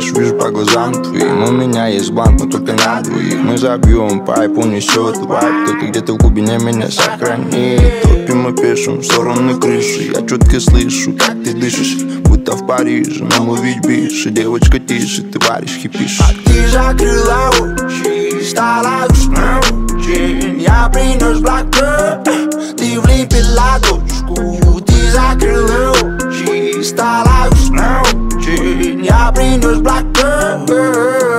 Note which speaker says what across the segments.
Speaker 1: дальше вижу по глазам твоим. У меня есть банк, но только на двоих. Мы забьем пайп, унесет вайп. Кто-то где-то в глубине меня сохранит. Топим и пишем в стороны крыши. Я четко слышу, как ты дышишь, будто в Париже. Нам увидеть бише, девочка тише, ты варишь, хипишь.
Speaker 2: А ты закрыла очи, стала грустна очень. Я принес Black Girl, ты влепила дочку. Ты закрыла очи, стала грустна очень. Я принес Black Girl.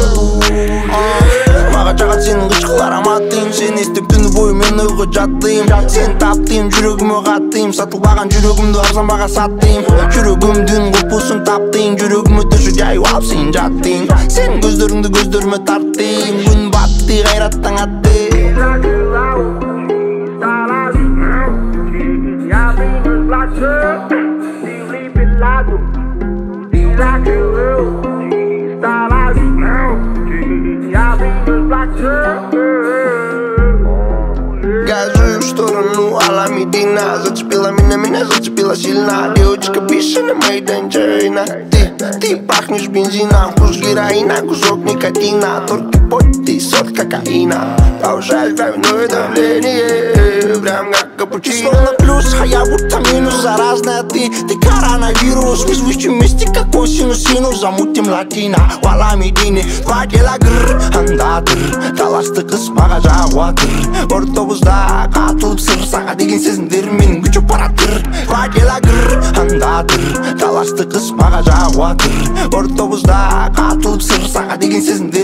Speaker 2: Маған жағады сенің ғышқыл ароматың. Сен естіп түні бойы мен ұйқы жаттым. Сен таптым, жүрегіме қаттым. Сатылбаған жүрегімді арзан баға саттым. Жүрегімдің құпысын таптың. Жүрегіме төші жайып алып сен жаттың. Сен көздеріңді көздеріме тарттың. Күн батты, қайраттан атты. Газую в сторону Аламедина. Зацепила меня зацепила сильно. Девочка пишет made in China. Ты пахнешь бензином, вкус героина, кусок никотина. Только пот, ты сорт кокаина. Повышаешь кровяное давление, прям как капучино. Словно плюс, а я будто минус. Заразная ты коронавирус. Вызывающий вместе как косинус, синус. Замутим латина в Аламедине. Два дела гррр, андатыр. Таласты қыз маға жағуатыр. Ортобузда қатылып сыр. Саға деген сезімдер менің күші паратыр. Два дела гррр, андатыр. Таласты қыз маға жағуатыр. Ортобузда қатылып сыр. Саға деген сезімдер